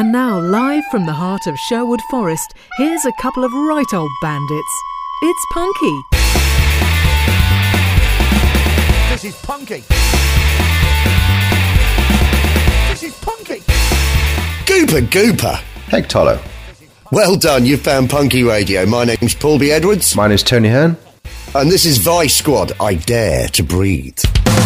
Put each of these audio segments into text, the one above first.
And now, live from the heart of Sherwood Forest, here's a couple of right old bandits. It's Punky. This is Punky. This is Punky. Gooper. Heck Tolo. Well done, you've found Punky Radio. My name's Paul B. Edwards. My name's Tony Hearn. And this is Vice Squad, I Dare to Breathe.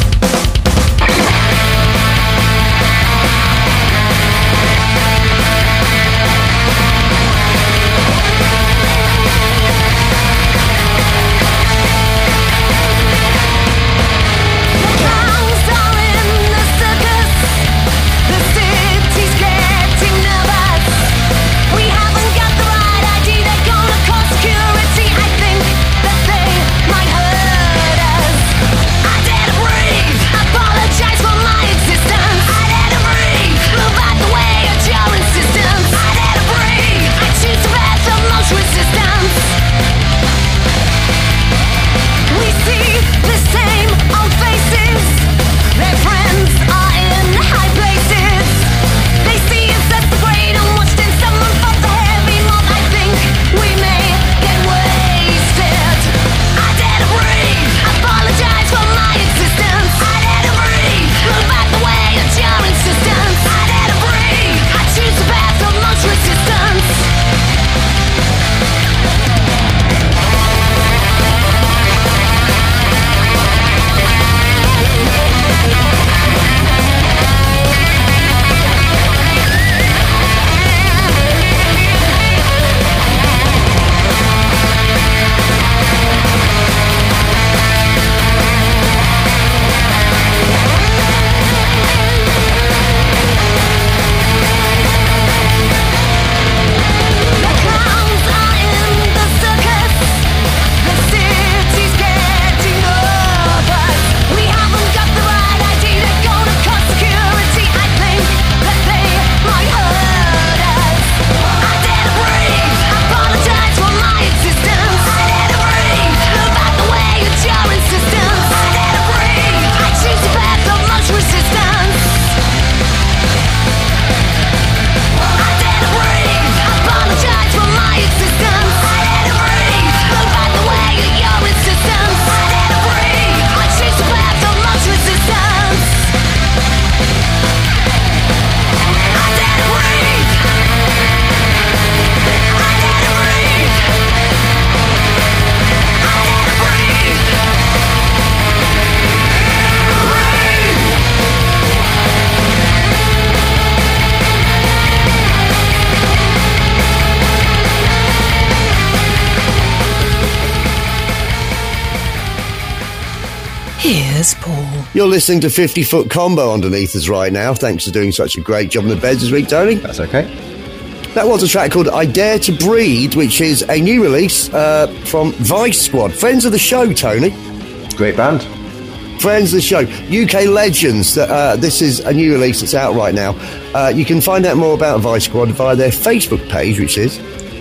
Here's Paul. You're listening to 50 Foot Combo underneath us right now. Thanks for doing such a great job on the beds this week, Tony. That's okay. That was a track called I Dare to Breathe, which is a new release from Vice Squad. Friends of the show, Tony. Great band. Friends of the show. UK Legends. This is a new release that's out right now. You can find out more about Vice Squad via their Facebook page, which is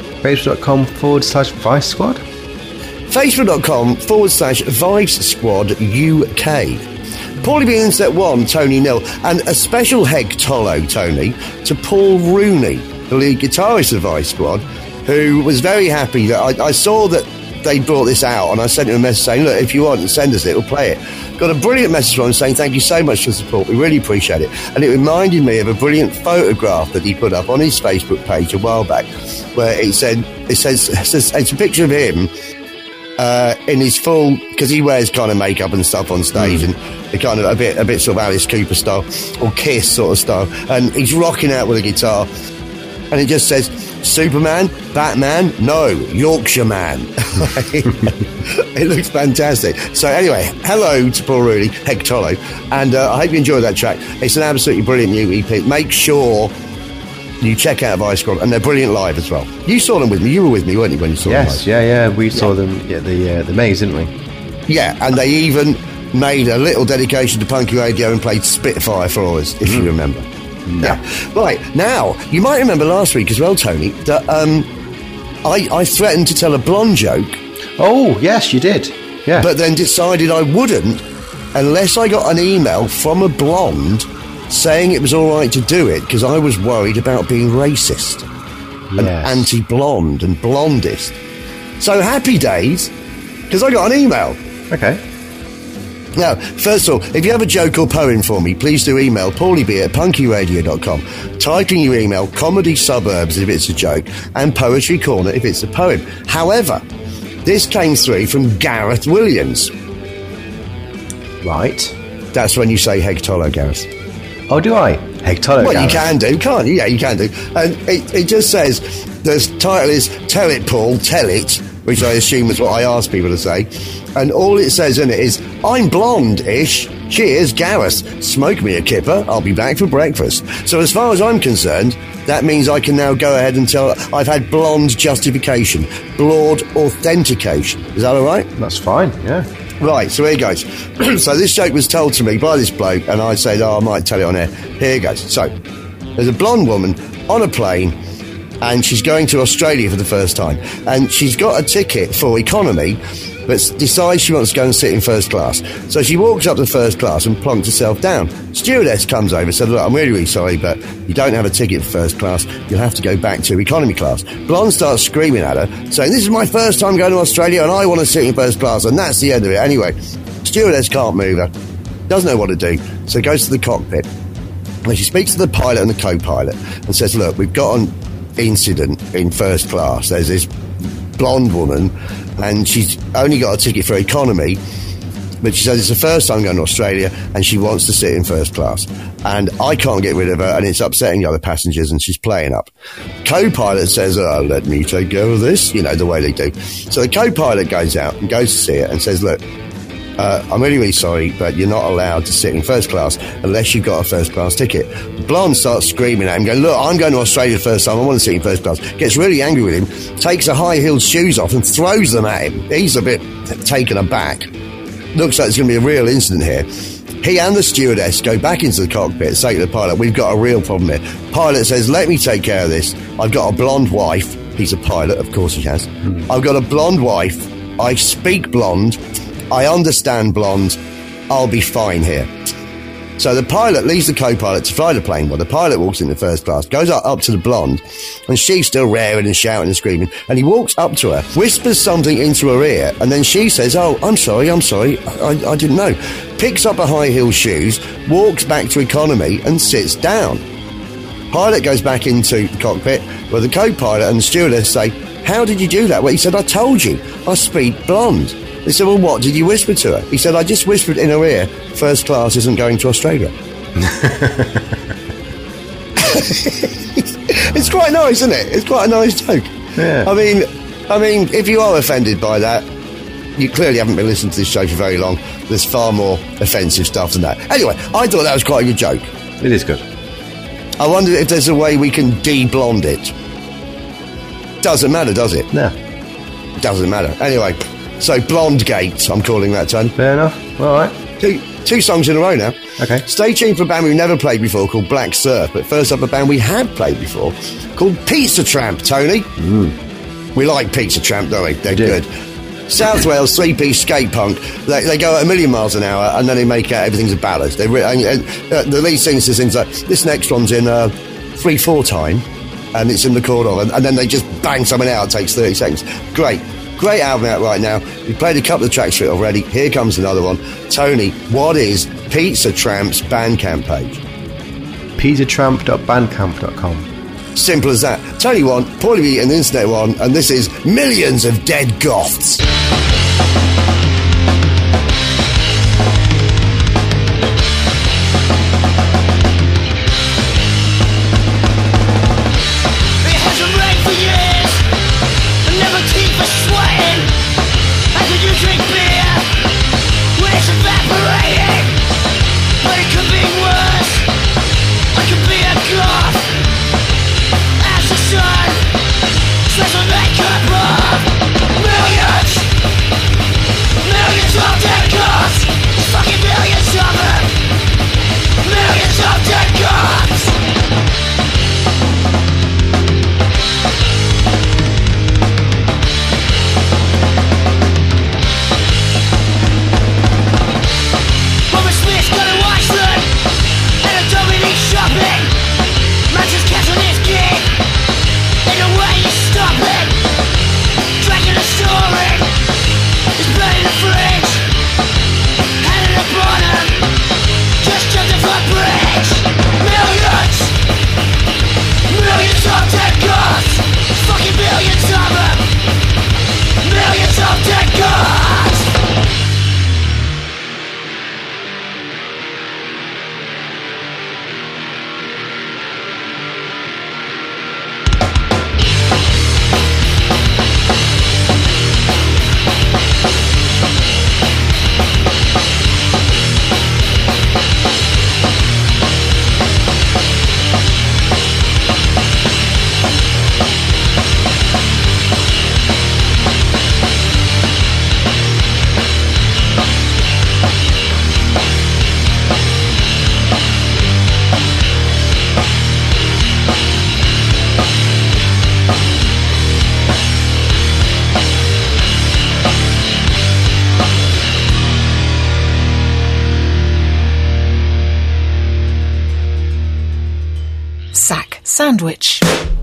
Facebook.com/Vice Squad. Facebook.com/Vice Squad UK. Paulie being in set 1, Tony nil, and a special Heg Tolo, Tony, to Paul Rooney, the lead guitarist of Vice Squad, who was very happy that I saw that they brought this out, and I sent him a message saying, look, if you want, send us it, we'll play it. Got a brilliant message from him saying thank you so much for the support, we really appreciate it. And it reminded me of a brilliant photograph that he put up on his Facebook page a while back, where it says it's a picture of him in his full, because he wears kind of makeup and stuff on stage, and the kind of a bit sort of Alice Cooper style or Kiss sort of style, and he's rocking out with a guitar, and it just says Superman, Batman, no, Yorkshire Man. It looks fantastic. So anyway, hello to Paul Rooney, Heg Tolo, and I hope you enjoyed that track. It's an absolutely brilliant new EP. Make sure you check out Vice Squad, and they're brilliant live as well. You saw them with me. You were with me, weren't you, when you saw them live? Yeah. We saw them at the Maze, didn't we? Yeah, and they even made a little dedication to Punky Radio and played Spitfire for us, if you remember. Yeah. Right, now, you might remember last week as well, Tony, that I threatened to tell a blonde joke. Oh, yes, you did. Yeah. But then decided I wouldn't unless I got an email from a blonde saying it was all right to do it because I was worried about being racist and anti-blonde and blondist. So happy days, because I got an email. Okay. Now, first of all, if you have a joke or poem for me, please do email paulieb@punkyradio.com, titling your email Comedy Suburbs if it's a joke, and Poetry Corner if it's a poem. However, this came through from Gareth Williams. Right. That's when you say Hegtolo, Gareth. Oh, do I? Hegtolo. Well, you can do, can't you? Yeah, you can do. And it just says, the title is Tell It, Paul, Tell It, which I assume is what I ask people to say. And all it says in it is, I'm blonde-ish. Cheers, Gareth. Smoke me a kipper. I'll be back for breakfast. So as far as I'm concerned, that means I can now go ahead and tell I've had blonde justification, blord authentication. Is that all right? That's fine, yeah. Right, so here goes. So this joke was told to me by this bloke, and I said, I might tell it on air. Here goes. So, there's a blonde woman on a plane, and she's going to Australia for the first time. And she's got a ticket for economy, but decides she wants to go and sit in first class. So she walks up to first class and plonks herself down. Stewardess comes over and said, look, I'm really, really sorry, but you don't have a ticket for first class. You'll have to go back to economy class. Blonde starts screaming at her, saying, this is my first time going to Australia and I want to sit in first class. And that's the end of it. Anyway, stewardess can't move her. Doesn't know what to do. So goes to the cockpit. And she speaks to the pilot and the co-pilot and says, look, we've got an incident in first class. There's this blonde woman and she's only got a ticket for economy, but she says it's the first time going to Australia and she wants to sit in first class. And I can't get rid of her and it's upsetting the other passengers and she's playing up. Co-pilot says, let me take care of this, you know, the way they do. So the co-pilot goes out and goes to see it and says, look, I'm really, really sorry, but you're not allowed to sit in first class unless you've got a first class ticket. Blonde starts screaming at him, going, look, I'm going to Australia the first time, I want to sit in first class. Gets really angry with him, takes her high-heeled shoes off and throws them at him. He's a bit taken aback. Looks like there's going to be a real incident here. He and the stewardess go back into the cockpit and say to the pilot, we've got a real problem here. Pilot says, let me take care of this. I've got a blonde wife. He's a pilot, of course he has. I've got a blonde wife. I speak blonde. I understand blonde. I'll be fine here. So the pilot leaves the co-pilot to fly the plane while the pilot walks into first class, goes up to the blonde, and she's still raring and shouting and screaming, and he walks up to her, whispers something into her ear, and then she says, oh, I'm sorry, I didn't know. Picks up her high-heeled shoes, walks back to economy, and sits down. Pilot goes back into the cockpit, where the co-pilot and the stewardess say, how did you do that? Well, he said, I told you, I speak blonde. They said, well, what did you whisper to her? He said, I just whispered in her ear, first class isn't going to Australia. It's quite nice, isn't it? It's quite a nice joke. Yeah. I mean, if you are offended by that, you clearly haven't been listening to this show for very long. There's far more offensive stuff than that. Anyway, I thought that was quite a good joke. It is good. I wonder if there's a way we can de-blonde it. Doesn't matter, does it? No. Doesn't matter. Anyway, so Blonde Gate, I'm calling that, Tony. Fair enough. All right. Two songs in a row now. Okay. Stay tuned for a band we've never played before called Black Surf. But first up, a band we have played before called Pizza Tramp, Tony. We like Pizza Tramp, don't we? They're good. South Wales, three-piece skate punk. They go at 1,000,000 miles an hour and then they make out everything's a ballad. The lead singer says things like, this next one's in 3/4 time and it's in the chord of, and then they just bang something out. It takes 30 seconds. Great album out right now. We played a couple of tracks for it already. Here comes another one. Tony, what is Pizza Tramp's Bandcamp page? pizzatramp.bandcamp.com. Simple as that. Tony one, Paulie B and the Internet one, and this is Millions of Dead Goths. Special makeup of millions. Sack Sandwich.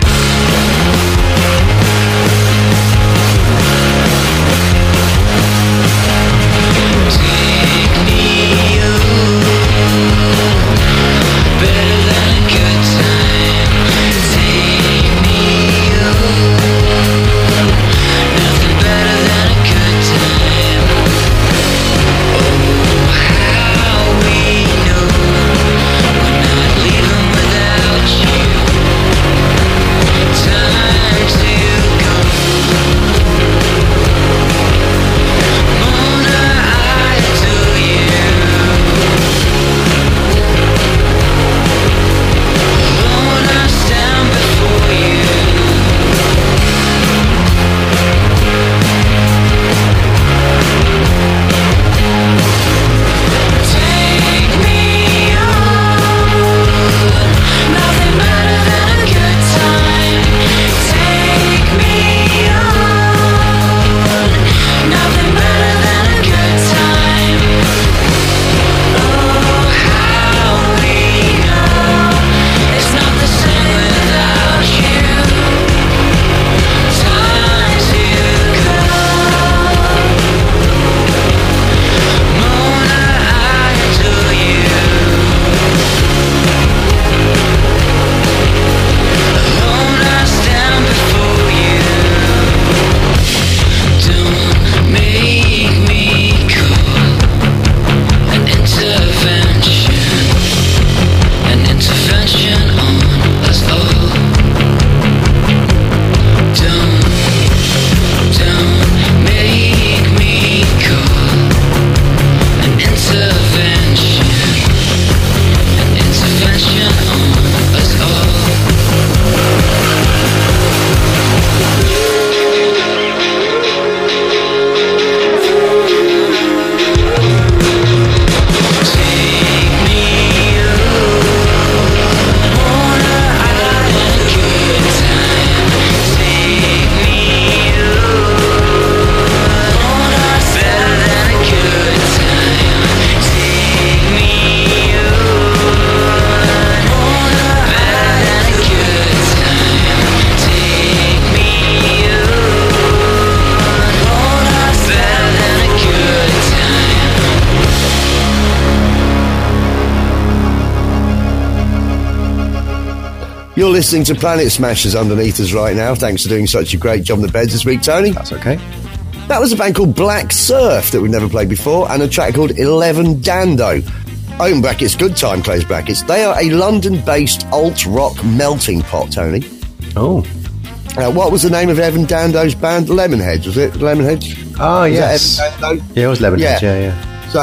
You're listening to Planet Smashers underneath us right now. Thanks for doing such a great job on the beds this week, Tony. That's okay. That was a band called Black Surf that we've never played before, and a track called 11 Dando. Open brackets, good time, close brackets. They are a London-based alt-rock melting pot, Tony. Oh. What was the name of Evan Dando's band? Lemonheads, was it? Lemonheads? Oh, yes. Evan Dando? Yeah, it was Lemonheads, yeah.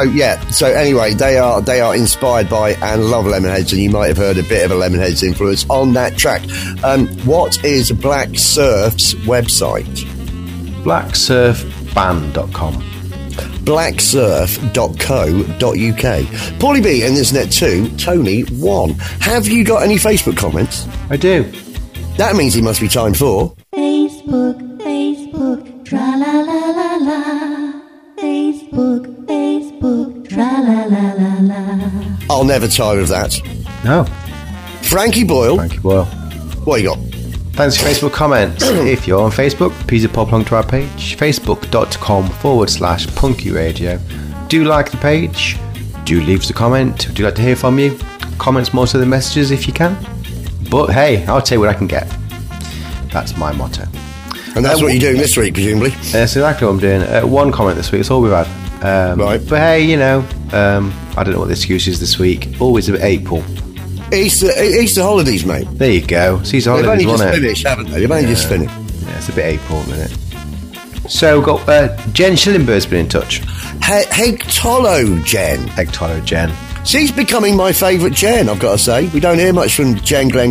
So anyway, they are inspired by and love Lemonheads, and you might have heard a bit of a Lemonheads influence on that track. What is Black Surf's website? Blacksurfband.com. blacksurf.co.uk. Paulie B and Internet 2, Tony 1. Have you got any Facebook comments? I do. That means it must be time for... Facebook, tra-la-la-la-la. Facebook, tra-la-la-la-la. I'll never tire of that. No. Frankie Boyle. Frankie Boyle. What you got? Thanks for Facebook comments. If you're on Facebook, please pop along to our page, facebook.com/Punky Radio. Do like the page. Do leave us a comment. Do like to hear from you. Comments more so than messages if you can. But hey, I'll tell you what I can get. That's my motto. And that's what you're doing this week, presumably. That's exactly what I'm doing. One comment this week. It's all we've had. Right. But hey, you know, I don't know what the excuse is this week. Always April. Easter holidays, mate. There you go. It's Easter holidays, They've only wasn't just it? finished, haven't they? They've only just finished. Yeah, it's a bit April, isn't it? So, we've got Jen Schillingbird's been in touch. Hegtolo Jen. Hegtolo Jen. She's becoming my favourite Jen, I've got to say. We don't hear much from Jen Glenn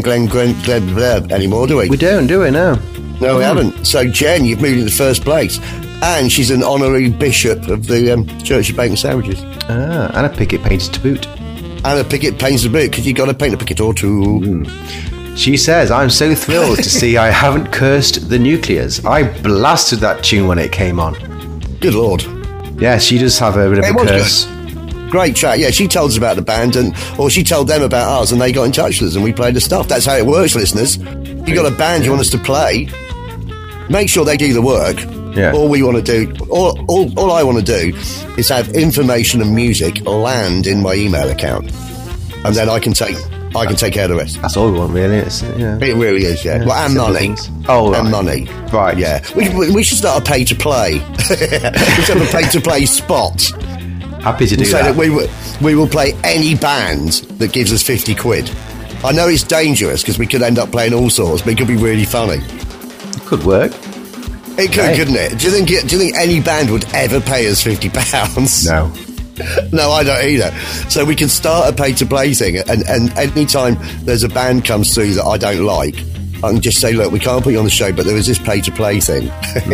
anymore, do we? We don't, do we? No. No, we haven't. So, Jen, you've moved into first place. And she's an honorary bishop of the Church of Bacon Sandwiches. Ah, and a picket painted to boot. And a picket paints a boot, because you've got to paint a picket or two. She says, I'm so thrilled to see I haven't cursed the Nuclears. I blasted that tune when it came on. Good Lord. Yeah, she does have a bit of It a was curse. Great chat. Yeah, she told us about the band, or she told them about ours, and they got in touch with us, and we played the stuff. That's how it works, listeners. You got a band you want us to play, make sure they do the work. Yeah. All we want to do, all I want to do, is have information and music land in my email account, and then I can take care of the rest. That's all we want, really. It's, you know. It really is, yeah. Well, and Simple money. things. Oh, right. And money. Right. Yeah. We should start a pay-to-play. We should have a pay-to-play spot. Happy to do So that. that we will play any band that gives us 50 quid. I know it's dangerous because we could end up playing all sorts, but it could be really funny. Could work. It could, Hey. couldn't it? Do you think any band would ever pay us £50? No. No, I don't either. So we can start a pay-to-play thing, and any time there's a band comes through that I don't like, I can just say, look, we can't put you on the show, but there is this pay-to-play thing.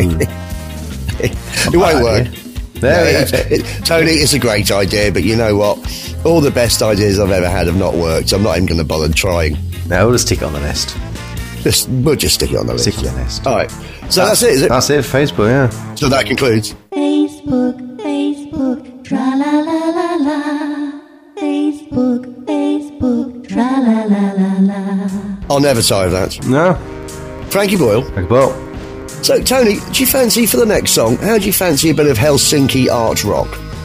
It won't work. Tony, it's a great idea, but you know what? All the best ideas I've ever had have not worked, so I'm not even going to bother trying. No, we'll just stick it on the list. We'll just stick it on the list. Stick it on the list. All right. So that's it, is it? That's it for Facebook, yeah. So that concludes. Facebook, tra la la la la. Facebook, tra la la la la. I'll never tire of that. No. Frankie Boyle. Well, So, Tony, do you fancy for the next song, how do you fancy a bit of Helsinki art rock?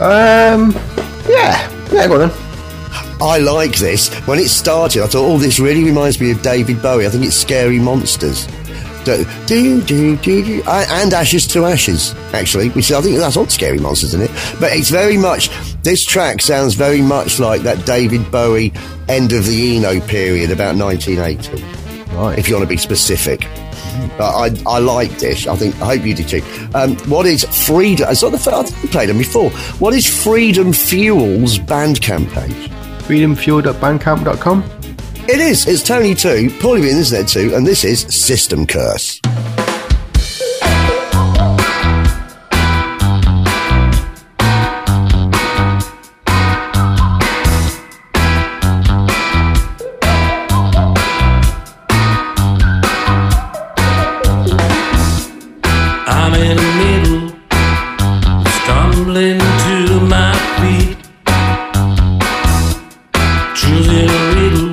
yeah, go on then. I like this. When it started, I thought, oh, this really reminds me of David Bowie. I think it's Scary Monsters. And Ashes to Ashes, actually, which I think that's not Scary Monsters, isn't it? But it's very much, this track sounds very much like that David Bowie end of the Eno period, about 1980. Right. If you want to be specific. I like this. I hope you do too. What is Freedom? It's not the first. I think we played them before. What is Freedom Fuel's Bandcamp page? freedomfuel.bandcamp.com. It is. It's Tony 2, Paulie B on the Internet 2, and this is System Curse. I'm in the middle, stumbling to my feet, choosing a riddle,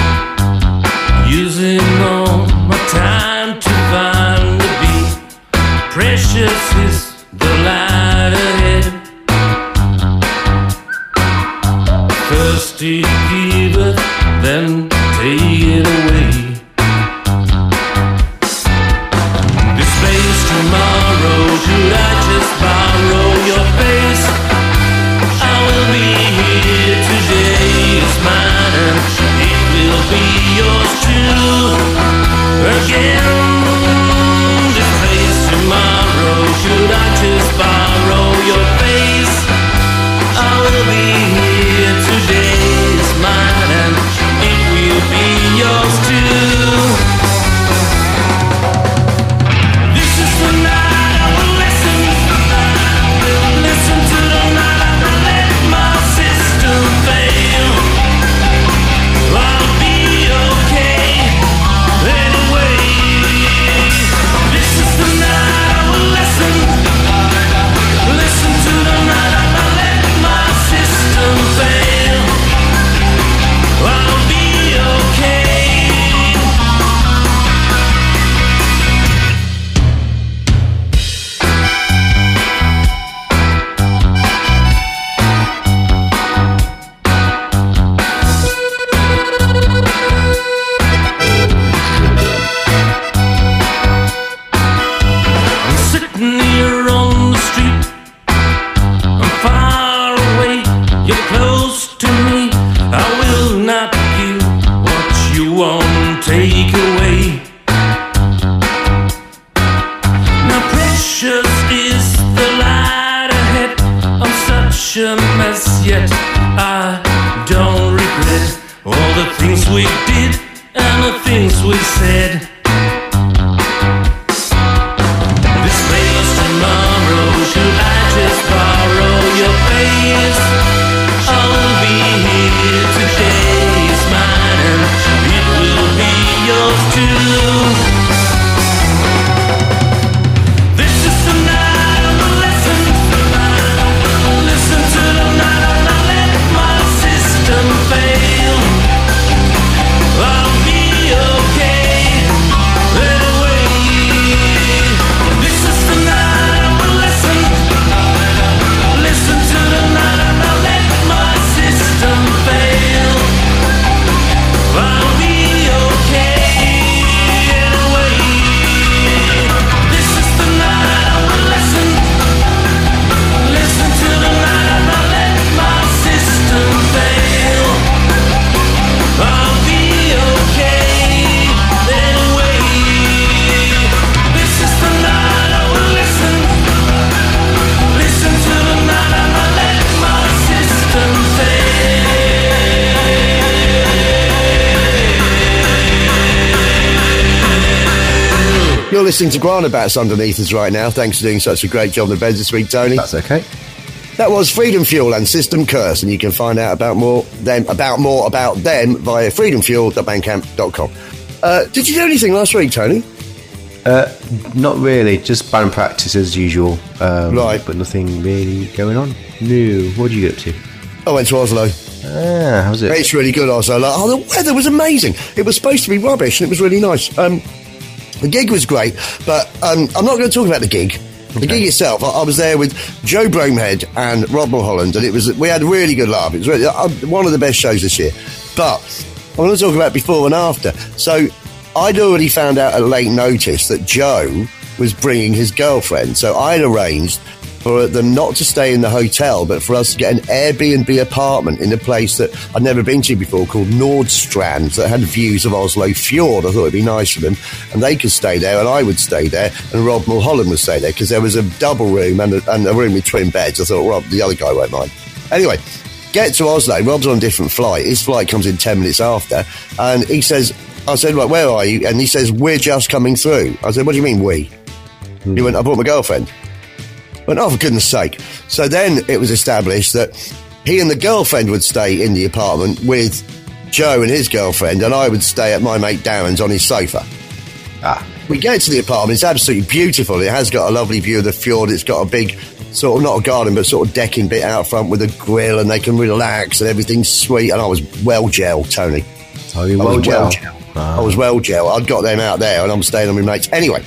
using all my time to find the beat. Precious is the light ahead. First he giveth, then take it away. Tomorrow, should I just borrow your face? I will be here today, it's mine and it will be yours too. Again, this place tomorrow, should I just borrow your face? I will be here today, it's mine and it will be yours too. a mess, yet I don't regret all the things we did and the things we said. This place tomorrow, should I just borrow your face? I'll be here today, it's mine and it will be yours too. This is the night of the lesson. Listen to the night and not let my system fail. I'll be okay anyway. This is the night of the lesson. Listen to the night and not let my system fail. I'll be okay anyway. This is the night of the lesson. Listen to the night and not let my system fail. I'll be okay anyway. This is the night I will listen. Listen to the night and not let my system fail. You're listening to Granabats underneath us right now. Thanks for doing such a great job on the beds this week, Tony. That's okay. That was Freedom Fuel and System Curse, and you can find out about more about them via freedomfuel.bandcamp.com. Did you do anything last week, Tony? Not really, just band practice as usual. Right. But nothing really going on. No. What did you get up to? I went to Oslo. How's it? It's really good, Oslo. The weather was amazing. It was supposed to be rubbish, and it was really nice. The gig was great, but I'm not going to talk about the gig. The gig itself, I was there with Joe Bromehead and Rob Mulholland, and we had a really good laugh. It was really, one of the best shows this year. But I want to talk about before and after. So I'd already found out at late notice that Joe was bringing his girlfriend. So I'd arranged for them not to stay in the hotel, but for us to get an Airbnb apartment in a place that I'd never been to before called Nordstrand that had views of Oslo Fjord. I thought it'd be nice for them, and they could stay there, and I would stay there, and Rob Mulholland would stay there, because there was a double room and a room with twin beds. I thought, Rob, the other guy won't mind. Anyway, get to Oslo. Rob's on a different flight. His flight comes in 10 minutes after, and he says, I said, right, where are you? And he says, we're just coming through. I said, what do you mean, we? He went, I brought my girlfriend. I went, oh, for goodness sake. So then it was established that he and the girlfriend would stay in the apartment with Joe and his girlfriend, and I would stay at my mate Darren's on his sofa. We get to the apartment. It's absolutely beautiful. It has got a lovely view of the fjord. It's got a big, sort of, not a garden, but sort of decking bit out front with a grill, and they can relax, and everything's sweet. And I was well gelled, Tony. Oh, you well gelled? I was well gelled. I'd got them out there, and I'm staying on my mates. Anyway,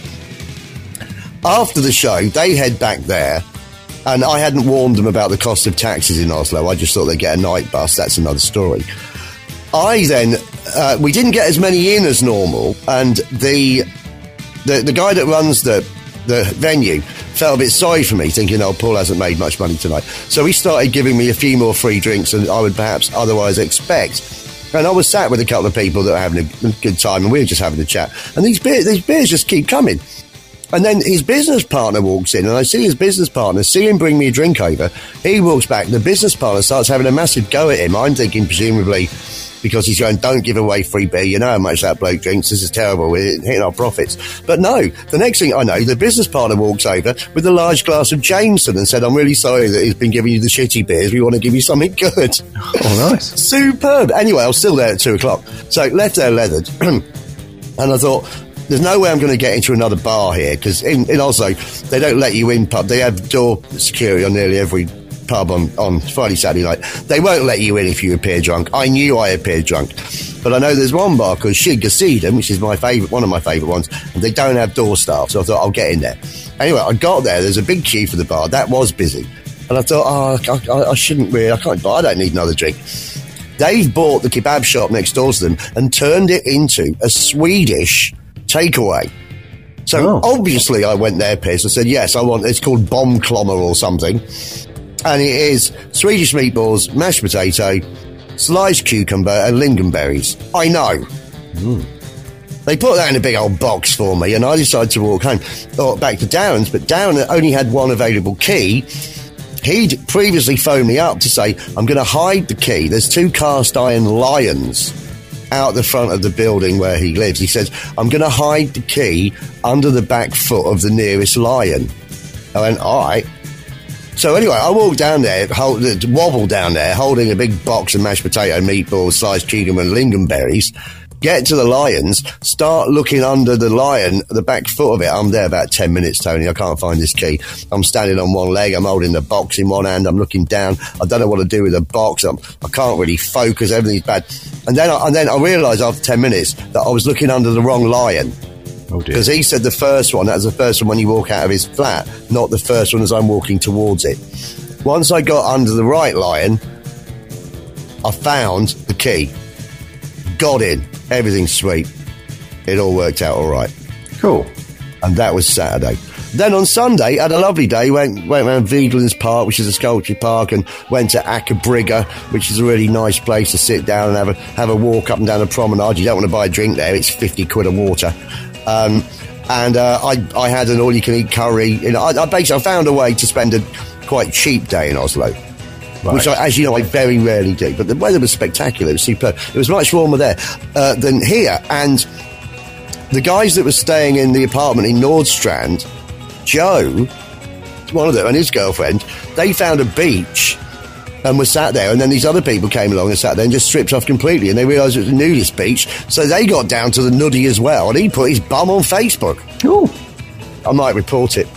after the show, they head back there, and I hadn't warned them about the cost of taxis in Oslo. I just thought they'd get a night bus. That's another story. I then, we didn't get as many in as normal, and the guy that runs the venue felt a bit sorry for me, thinking, oh, Paul hasn't made much money tonight. So he started giving me a few more free drinks than I would perhaps otherwise expect. And I was sat with a couple of people that were having a good time, and we were just having a chat. And these beers just keep coming. And then his business partner walks in, and I see his business partner, see him bring me a drink over. He walks back, the business partner starts having a massive go at him. I'm thinking, presumably, because he's going, don't give away free beer, you know how much that bloke drinks, this is terrible, we're hitting our profits. But no, the next thing I know, the business partner walks over with a large glass of Jameson and said, I'm really sorry that he's been giving you the shitty beers, we want to give you something good. Oh, nice. Superb. Anyway, I was still there at 2:00, so left there leathered, and I thought, there's no way I'm going to get into another bar here, because in Oslo, they don't let you in pub. They have door security on nearly every pub on Friday, Saturday night. They won't let you in if you appear drunk. I knew I appeared drunk. But I know there's one bar called Skyggesiden, which is one of my favourite ones, and they don't have door staff, so I thought I'll get in there. Anyway, I got there. There's a big queue for the bar. That was busy. And I thought, I shouldn't really, I don't need another drink. They've bought the kebab shop next door to them and turned it into a Swedish takeaway. So obviously I went there pissed. I said, yes, I want, it's called Bombklommer or something. And it is Swedish meatballs, mashed potato, sliced cucumber and lingonberries. I know. They put that in a big old box for me, and I decided to walk home, or back to Darren's, but Darren only had one available key. He'd previously phoned me up to say, I'm going to hide the key. There's 2 cast iron lions out the front of the building where he lives. He says, I'm going to hide the key under the back foot of the nearest lion. I went, all right. So anyway, I walked down there, wobbled down there, holding a big box of mashed potato, meatballs, sliced cucumber and lingonberries. Get to the lions, start looking under the lion, the back foot of it. I'm there about 10 minutes, Tony. I can't find this key. I'm standing on one leg. I'm holding the box in one hand. I'm looking down. I don't know what to do with the box. I can't really focus. Everything's bad. And then I realised after 10 minutes that I was looking under the wrong lion. Oh dear. Because he said the first one, that was the first one when you walk out of his flat, not the first one as I'm walking towards it. Once I got under the right lion, I found the key. Got in. Everything's sweet. It all worked out all right. Cool. And that was Saturday. Then on Sunday, had a lovely day. Went around Vigelands Park, which is a sculpture park, and went to Acabrigga, which is a really nice place to sit down and have a walk up and down the promenade. You don't want to buy a drink there. It's 50 quid a water. I had an all-you-can-eat curry. You know, I found a way to spend a quite cheap day in Oslo. Right. Which, as you know, I very rarely do. But the weather was spectacular. It was superb. It was much warmer there than here. And the guys that were staying in the apartment in Nordstrand, Joe, one of them, and his girlfriend, they found a beach and were sat there. And then these other people came along and sat there and just stripped off completely. And they realised it was a nudist beach. So they got down to the nuddy as well. And he put his bum on Facebook. Ooh. I might report it.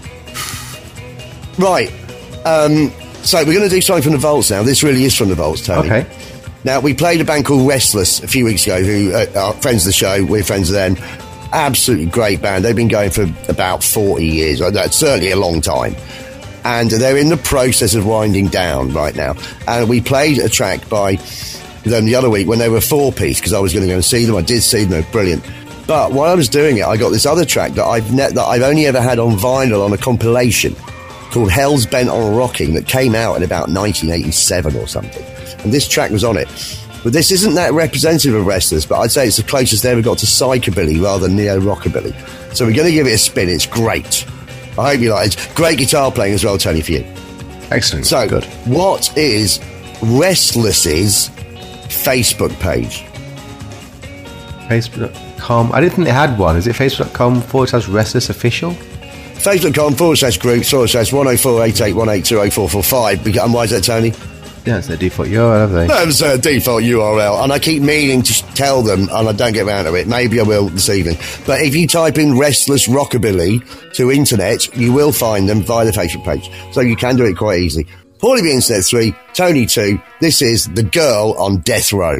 Right. So we're going to do something from the Vaults now. This really is from the Vaults, Tony. Okay. Now, we played a band called Restless a few weeks ago, who are friends of the show. We're friends of them. Absolutely great band. They've been going for about 40 years. That's certainly a long time. And they're in the process of winding down right now. And we played a track by them the other week when they were 4-piece, because I was going to go and see them. I did see them. They're brilliant. But while I was doing it, I got this other track that I've only ever had on vinyl on a compilation called Hell's Bent on Rocking that came out in about 1987 or something. And this track was on it. But this isn't that representative of Restless, but I'd say it's the closest they ever got to psychobilly rather than neo-rockabilly. So we're going to give it a spin. It's great. I hope you like it. It's great guitar playing as well, Tony, for you. Excellent. So, good. What is Restless's Facebook page? Facebook.com. I didn't think they had one. Is it facebook.com/Restless Official? Facebook.com/group/10488182045. And why is that, Tony? Yeah, it's their default URL, have they? That's their default URL. And I keep meaning to tell them, and I don't get around to it. Maybe I will this evening. But if you type in Restless Rockabilly to internet, you will find them via the Facebook page. So you can do it quite easily. Paulie B Internet 3, Tony 2. This is The Girl on Death Row.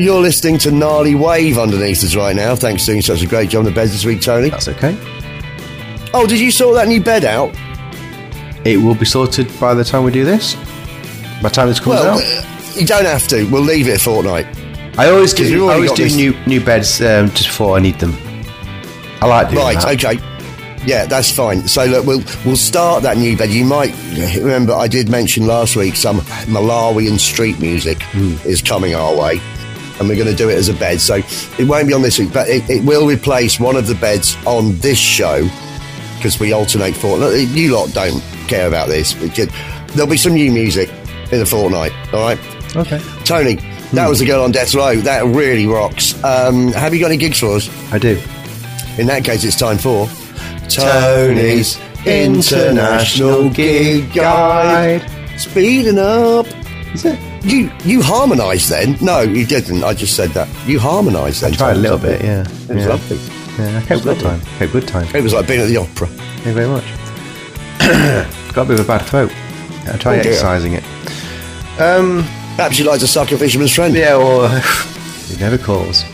You're listening to Gnarly Wave underneath us right now. Thanks for doing such a great job on the beds this week, Tony. That's okay. Oh, did you sort that new bed out? It will be sorted by the time we do this. By the time this comes out. You don't have to. We'll leave it a fortnight. I always we've do. I already always got do this- new beds just before I need them. I like doing Right, that. okay. Yeah, that's fine. So look, we'll start that new bed. You might remember I did mention last week some Malawian street music is coming our way, and we're going to do it as a bed. So it won't be on this week, but it will replace one of the beds on this show because we alternate fortnight. You lot don't care about this. There'll be some new music in a fortnight. All right. Okay. Tony, that was the Girl on Death Row. That really rocks. Have you got any gigs for us? I do. In that case, it's time for Tony's International Gig Guide. Speeding up. Is it? You harmonised then? No, you didn't. I just said that. You harmonised then. I tried a little bit, yeah. It was yeah. lovely. Yeah, I kept good time. Kept good time. It was like being at the opera. Thank you very much. Got a bit of a bad throat. I try Oh, dear. exercising it. Perhaps you like to suck a fisherman's friend. Yeah, well, it never calls.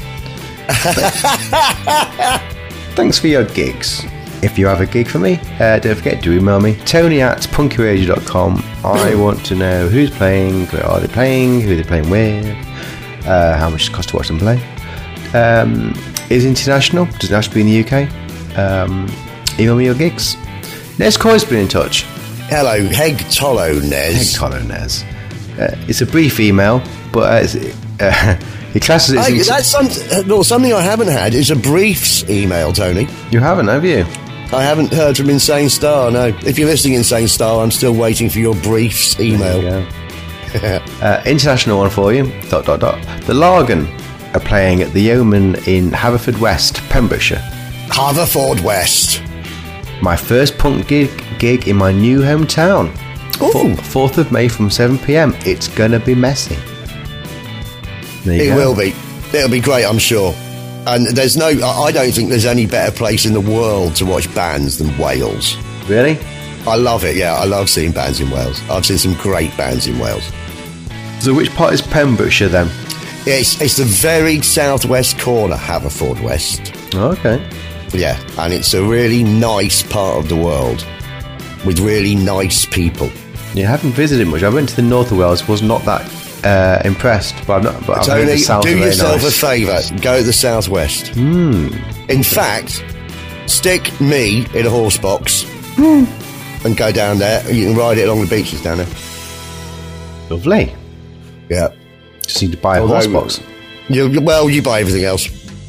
Thanks for your gigs. If you have a gig for me, don't forget to email me, tony@punkyradio.com. I want to know who's playing, where are they playing, who they're playing with, how much it costs to watch them play. Is international, doesn't have to be in the UK. Email me your gigs. Nez Coy's been in touch. Hello, Heg Tolo Nez. Nez. It's a brief email, but he classes it Hey, as... that's something I haven't had is a briefs email, Tony. You haven't, have you? I haven't heard from Insane Star, no. If you're listening, Insane Star, I'm still waiting for your briefs email. There you go. International one for you. ... The Largan are playing at the Yeoman in Haverfordwest, Pembrokeshire. Haverfordwest. My first punk gig in my new hometown. Ooh. 4th of May from 7 p.m. It's gonna be messy. There you It go. will be. It'll be great, I'm sure. And I don't think there's any better place in the world to watch bands than Wales. Really? I love it, yeah. I love seeing bands in Wales. I've seen some great bands in Wales. So which part is Pembrokeshire then? It's the very southwest corner, Haverfordwest. Oh, okay. Yeah, and it's a really nice part of the world with really nice people. Yeah, I haven't visited much. I went to the north of Wales, was not that impressed, but I've not. But I've heard Tony, the south do are very yourself nice. a favour. Go to the southwest. In fact, stick me in a horse box and go down there. You can ride it along the beaches down there. Lovely. Yeah. Just need to buy a Although- horse box. You buy everything else.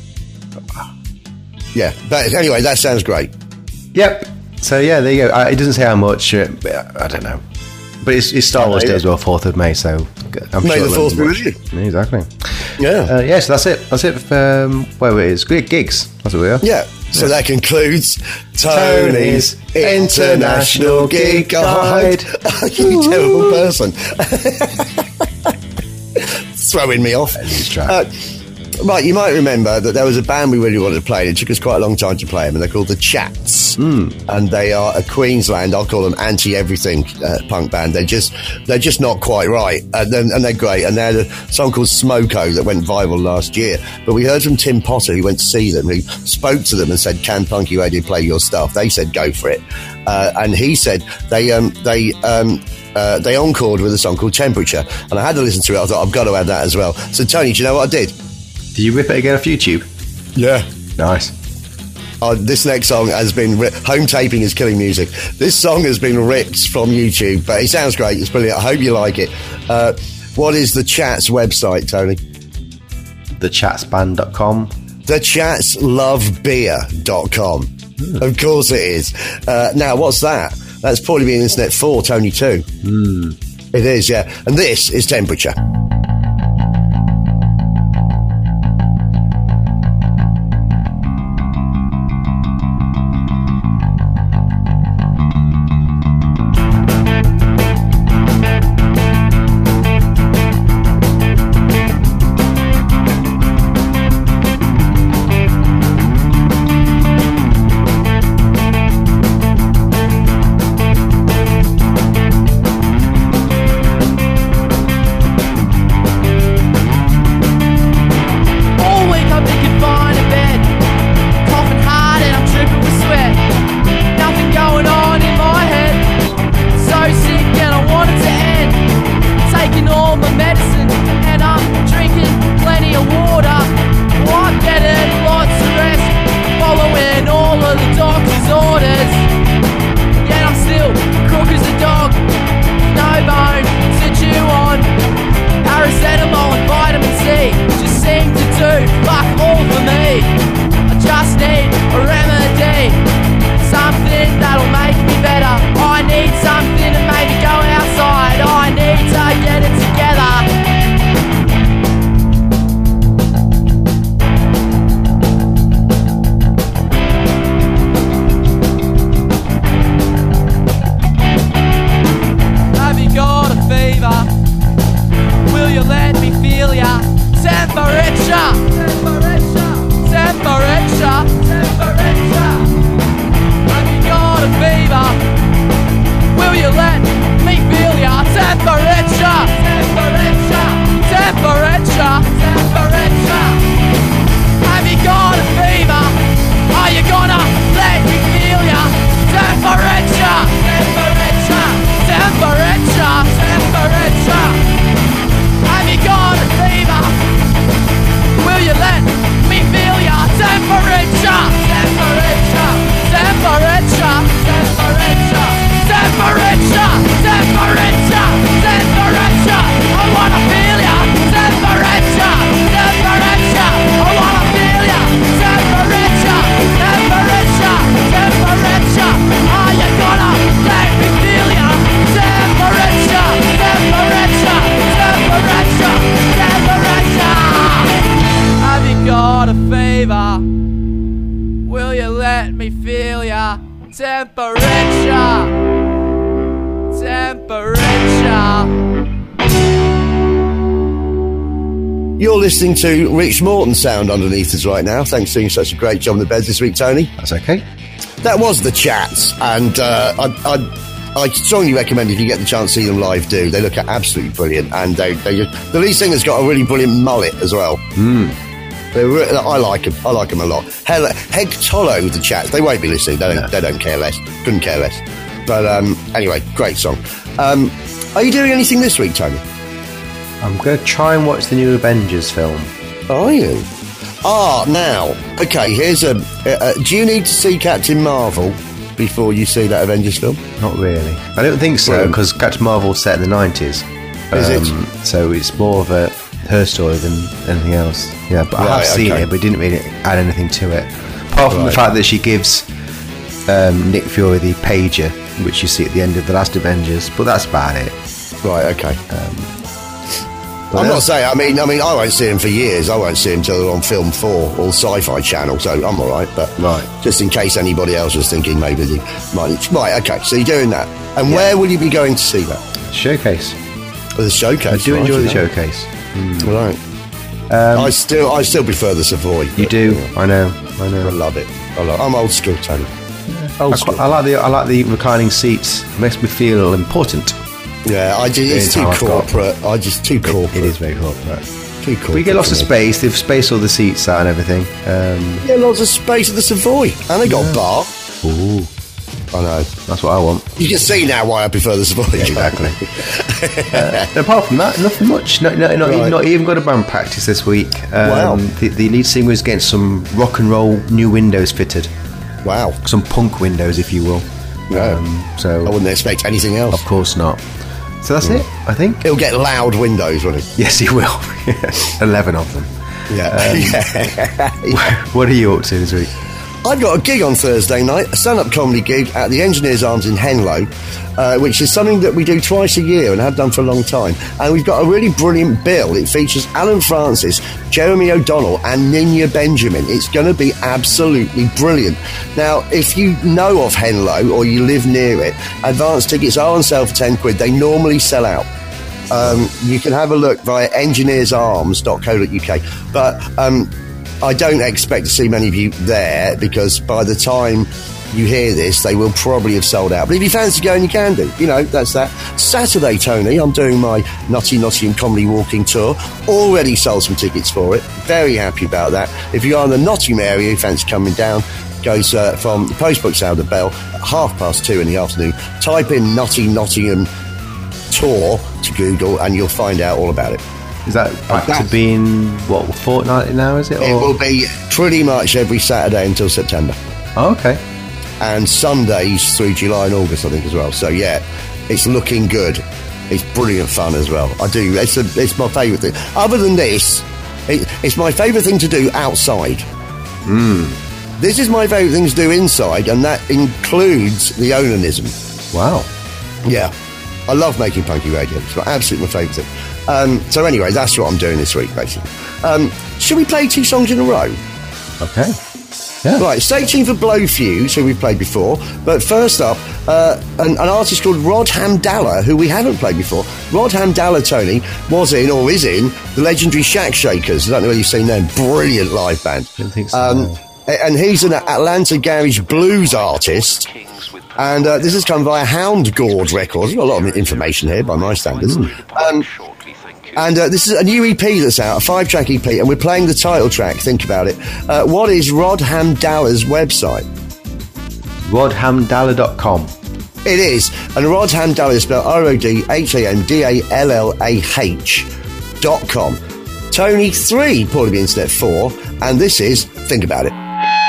Yeah, but anyway, that sounds great. Yep. So yeah, there you go. It doesn't say how much. I don't know. But it's Star Wars Day as well, 4th of May. So I'm May sure the it'll 4th be with you. Yeah, exactly. Yeah. Yeah. So that's it. That's it. Where it is. Gigs. That's what we are. Yeah, so that concludes Tony's International Gig Guide. You terrible person. Throwing me off. track. Right, you might remember that there was a band we really wanted to play. It took us quite a long time to play them, and they're called The Chats. And they are a Queensland, I'll call them anti-everything punk band. They're just not quite right, and they're great. And they had a song called Smoko that went viral last year. But we heard from Tim Potter, who went to see them, who spoke to them and said, "Can Punky Radio play your stuff?" They said, "Go for it." And he said they encored with a song called Temperature, and I had to listen to it. I thought, I've got to add that as well. So Tony, do you know what I did? Did you rip it again off YouTube? Yeah. Nice. This next song has been home taping is killing music. This song has been ripped from YouTube, but it sounds great. It's brilliant. I hope you like it. What is the Chats website, Tony? Thechatsband.com. Thechatslovebeer.com. Of course it is. Now, what's that? That's probably been Internet 4, Tony 2. It is, yeah. And this is Temperature. temperature, temperature, temperature. Have you got a fever? Will you let me feel your temperature, temperature, temperature, temperature? Have you got a fever? Are you gonna let me feel your temperature, temperature, temperature, temperature? Have you got a fever? Will you let me feel your temperature, temperature, temperature, temperature, temperature, temperature, temperature? I wanna feel your temperature, temperature. I wanna feel your temperature, temperature, temperature. Are you gonna let me feel your temperature, temperature, temperature, temperature? Have you got a fever? Will you let me feel your temperature, temperature? You're listening to Rich Morton sound underneath us right now. Thanks for doing such a great job on the beds this week, Tony. That's okay. That was the Chats, and I strongly recommend if you get the chance to see them live, do. They look absolutely brilliant, and the lead singer's got a really brilliant mullet as well. I like them. I like them a lot. Heg Tolo with the Chats. They won't be listening. They don't care less. Couldn't care less. But anyway, great song. Are you doing anything this week, Tony? I'm going to try and watch the new Avengers film. Are you? Now, okay, here's a... do you need to see Captain Marvel before you see that Avengers film? Not really. I don't think so, because Captain Marvel's set in the 90s. Is it? So it's more of her story than anything else. Yeah, but I have seen it, but didn't really add anything to it. Apart from the fact that she gives Nick Fury the pager, which you see at the end of the last Avengers, but that's about it. Right, okay. I'm not saying, I mean, I won't see him for years. I won't see him till they're on Film 4 or Sci-Fi Channel, so I'm all right. But just in case anybody else was thinking maybe they might... Right, okay, so you're doing that. And where will you be going to see that? Showcase. The Showcase? I do enjoy the Showcase. Right. I still prefer the Savoy. You do? I know. I love it. I'm old school, Tony. I like the reclining seats. It makes me feel important. Yeah, it's too corporate. Too corporate. It is very corporate. Too corporate. But you get lots of space. They've spaced all the seats out and everything. Yeah, lots of space at the Savoy. And they got a bar. Ooh. I know. That's what I want. You can see now why I prefer the Savoy. Yeah, exactly. Apart from that, nothing much. Not even got a band practice this week. Wow. The lead singer was getting some rock and roll new windows fitted. Wow. Some punk windows, if you will. So I wouldn't expect anything else. Of course not. So that's it, I think. He'll get loud windows, won't he? Yes, he will. 11 of them. Yeah. What are you up to this week? I've got a gig on Thursday night, a stand-up comedy gig at the Engineers Arms in Henlow, which is something that we do twice a year and have done for a long time. And we've got a really brilliant bill. It features Alan Francis, Jeremy O'Donnell and Ninya Benjamin. It's going to be absolutely brilliant. Now, if you know of Henlow or you live near it, advance tickets are on sale for £10. They normally sell out. You can have a look via engineersarms.co.uk. But I don't expect to see many of you there because by the time you hear this, they will probably have sold out. But if you fancy going, you can do. You know, that's that. Saturday, Tony, I'm doing my Nottingham Comedy Walking Tour. Already sold some tickets for it. Very happy about that. If you are in the Nottingham area, you fancy coming down, goes from the postbox sale to Bell at 2:30 in the afternoon. Type in Nottingham Tour to Google and you'll find out all about it. Is that back to being, fortnightly now, is it? It will be pretty much every Saturday until September. Oh, okay. And Sundays through July and August, I think, as well. So, yeah, it's looking good. It's brilliant fun as well. It's my favourite thing. Other than this, it's my favourite thing to do outside. This is my favourite thing to do inside, and that includes the onanism. Wow. Yeah. I love making punky radio. It's absolutely my favourite thing. So anyway, that's what I'm doing this week, basically. Should we play 2 songs in a row? Okay. Yeah. Right, stay tuned for Blowfuse, who we've played before. But first up, an artist called Rod Hamdallah, who we haven't played before. Rod Hamdallah, Tony, was in, or is in, the legendary Shack Shakers. I don't know whether you've seen them. Brilliant live band. I don't think so. No. And he's an Atlanta garage blues artist. And this has come via Hound Gourd Records. Got a lot of information here by my standards. And this is a new EP that's out, a 5-track EP, and we're playing the title track. Think about it. What is Rod Hamdallah's website? RodHamdallah.com. It is. And Rod Hamdallah is spelled RodHamdallah.com. Tony 3, Paulie B Internet 4, and this is Think About It.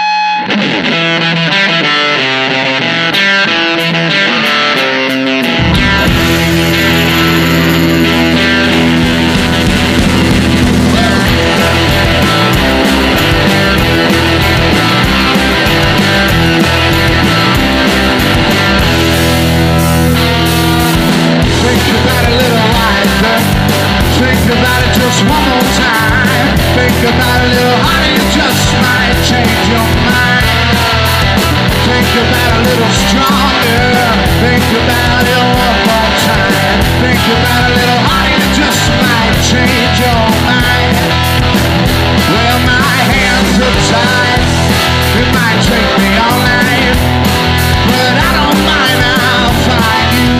One more time, think about it, little honey, it just might change your mind. Think about a little stronger, think about it one more time. Think about a little honey, it just might change your mind. Well, my hands are tied, it might take me all night, but I don't mind, I'll find you.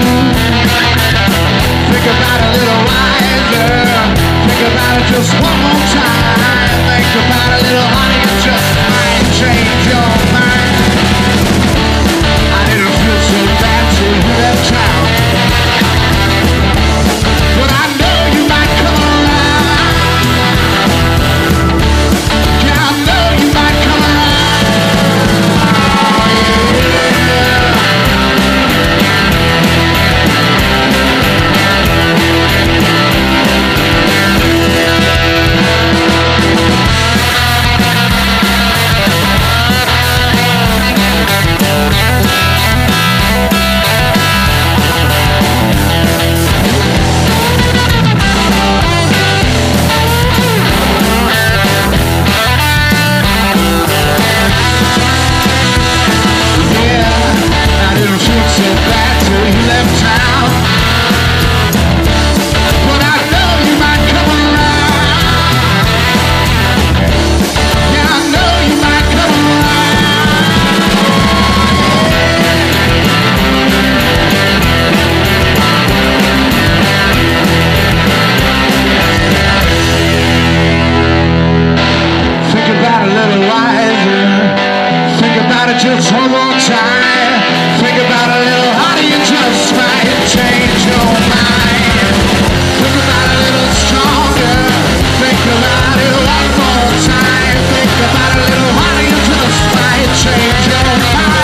Think about a little wiser. Think about it just one more time. Think about it, little honey, it just might change your mind. I didn't feel so bad till you left town, but I know you might come around. Yeah, I know you might come just one more time. Think about a little honey, it just might change your mind. Think about a little stronger. Think about it one more time. Think about a little honey, it just might change your mind.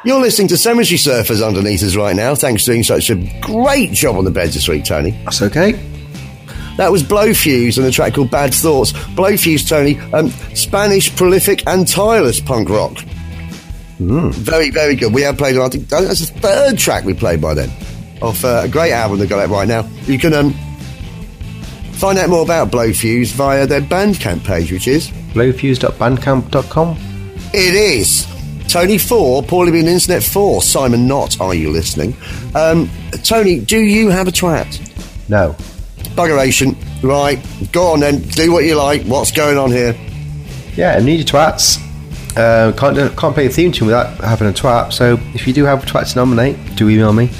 You're listening to Cemetery Surfers underneath us right now. Thanks for doing such a great job on the beds this week, Tony. That's okay. That was Blowfuse and a track called Bad Thoughts. Blowfuse, Tony, Spanish, prolific and tireless punk rock. Very, very good. We have played, I think that's the third track we played by then, of a great album they've got out right now. You can find out more about Blowfuse via their Bandcamp page, which is blowfuse.bandcamp.com. It is. Tony 4, Paulie Bean Internet 4, Simon Knott, are you listening? Tony, do you have a twat? No. Buggeration. Right, go on then, do what you like. What's going on here? Yeah, I need your twats. Can't play a theme tune without having a twat, so if you do have a twat to nominate, do email me.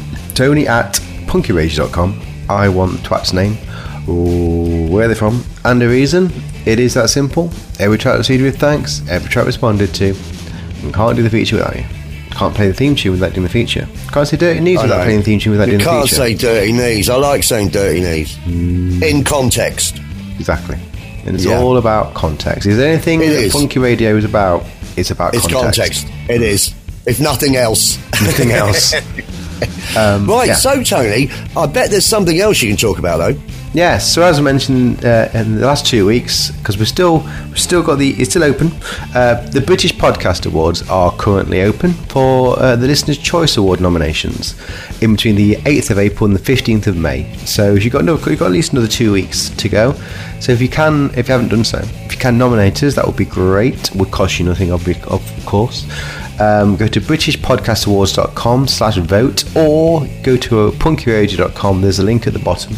Tony@punkyrage.com. I want the twat's name, where they're from, and the reason. It is that simple. Every track received with thanks, every track responded to. And can't do the feature without you. Can't play the theme tune without doing the feature. Can't say dirty knees without playing the theme tune without doing the feature. You can't say dirty knees. I like saying dirty knees. In context. Exactly. And it's all about context. Is there anything that Funky Radio is about? It's about context. It is. If nothing else. Nothing else. So Tony, I bet there's something else you can talk about though. Yes, so as I mentioned in the last 2 weeks, because it's still open. The British Podcast Awards are currently open for the Listener's Choice Award nominations in between the 8th of April and the 15th of May. So you've got at least another 2 weeks to go. So if you haven't done so, if you can nominate us, that would be great. Would cost you nothing, of course. Go to BritishPodcastAwards.com/vote or go to punkyradio.com. There's a link at the bottom.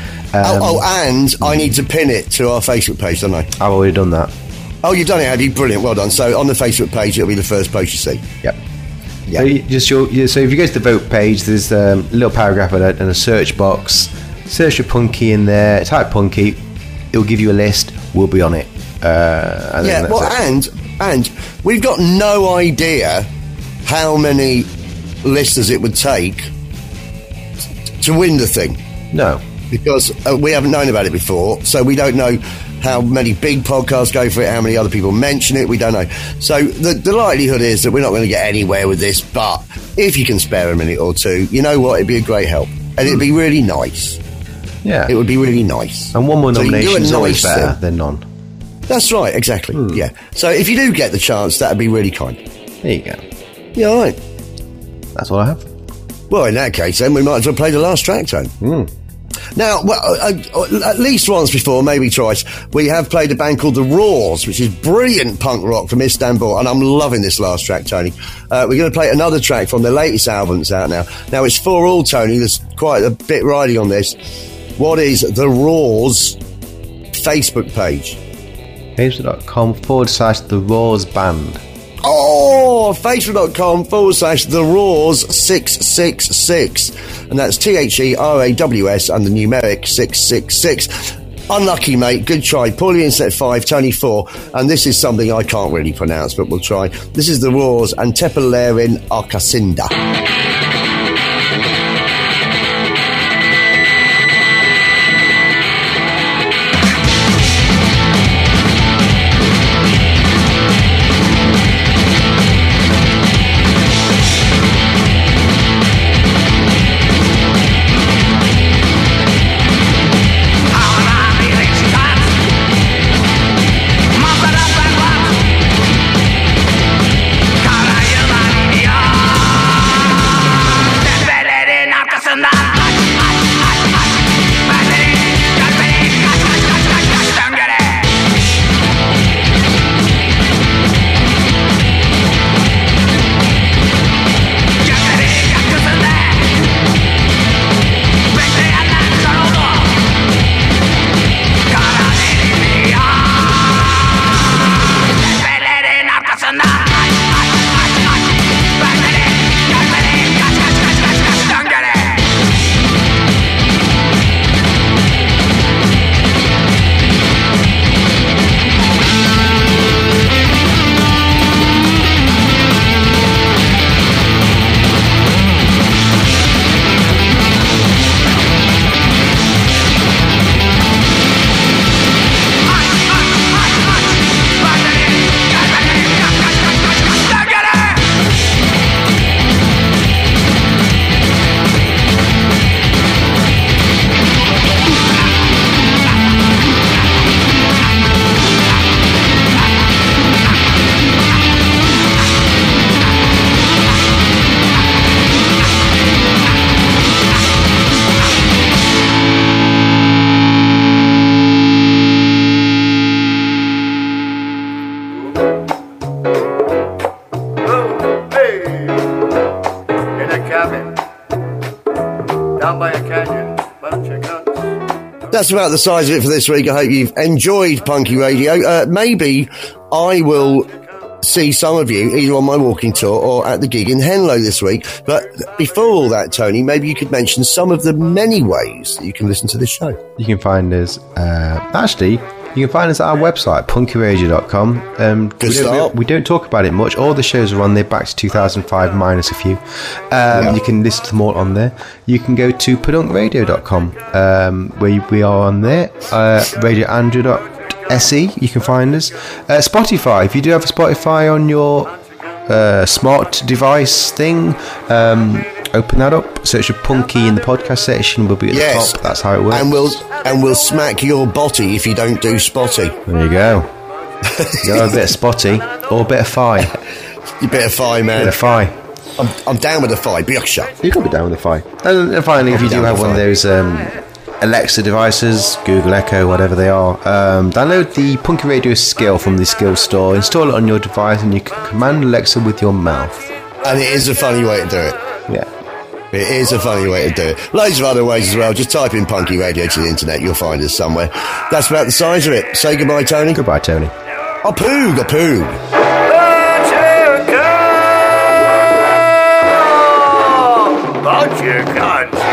And I need to pin it to our Facebook page, don't I? I've already done that. Oh, you've done it, have you? Brilliant, well done. So on the Facebook page, it'll be the first place you see. Yep. So if you go to the vote page, there's a little paragraph and a search box. Search for Punky in there. Type Punky. It'll give you a list. We'll be on it. And we've got no idea how many listeners it would take to win the thing. No. Because we haven't known about it before, so we don't know how many big podcasts go for it, how many other people mention it, we don't know. So the likelihood is that we're not going to get anywhere with this, but if you can spare a minute or two, you know what, it'd be a great help. And it'd be really nice. Yeah. It would be really nice. And one more nomination is always better than none. That's right, exactly. Yeah. So if you do get the chance, that'd be really kind. There you go. Yeah, all right. That's all I have. Well, in that case, then we might as well play the last track, Tone. Now, at least once before, maybe twice, we have played a band called The Roars, which is brilliant punk rock from Istanbul, and I'm loving this last track, Tony. We're going to play another track from their latest album that's out now. Now, it's For All, Tony. There's quite a bit riding on this. What is The Roars Facebook page? Facebook.com/The Roars Band. Oh, Facebook.com/The Roars 666. And that's THERAWS and the numeric 666. Unlucky, mate. Good try. Paulie Inset 5, Tony 4. And this is something I can't really pronounce, but we'll try. This is The Roars and Tepelerin Arkasinda. Karayılan ya That's about the size of it for this week. I hope you've enjoyed Punky Radio. Maybe I will see some of you either on my walking tour or at the gig in Henlow this week. But before all that, Tony, maybe you could mention some of the many ways that you can listen to this show. You can find us, you can find us at our website, punkyradio.com. Good start. We don't talk about it much. All the shows are on there back to 2005 minus a few. You can listen to them all on there. You can go to pedunkradio.com, where we are on there. radioandrew.se, you can find us. Spotify, if you do have a Spotify on your smart device thing, open that up, search for Punky in the podcast section, we'll be at the top. That's how it works. And we'll smack your botty if you don't do spotty. There you go. You got a bit of spotty or a bit of fi. You bit of fi, man. Bit of fi. I'm down with the fi. Bioksha. You can be down with the fi. And finally, if you do have one of those Alexa devices, Google Echo, whatever they are, download the Punky Radio skill from the skill store, install it on your device, and you can command Alexa with your mouth. And it is a funny way to do it. Yeah. It is a funny way to do it. Loads of other ways as well. Just type in Punky Radio to the internet. You'll find us somewhere. That's about the size of it. Say goodbye, Tony. Goodbye, Tony. A poog, a poog. But you can't.